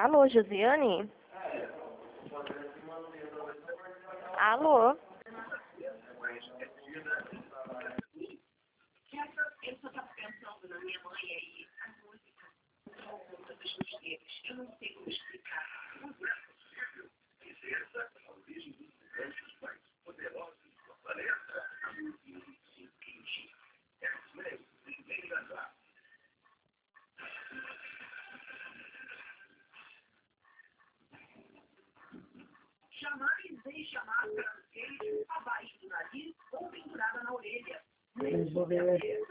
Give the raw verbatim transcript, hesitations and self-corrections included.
Alô, Josiane? Alô? Jamais deixe a máscara do queijo abaixo do nariz ou pendurada na orelha. Vou ver.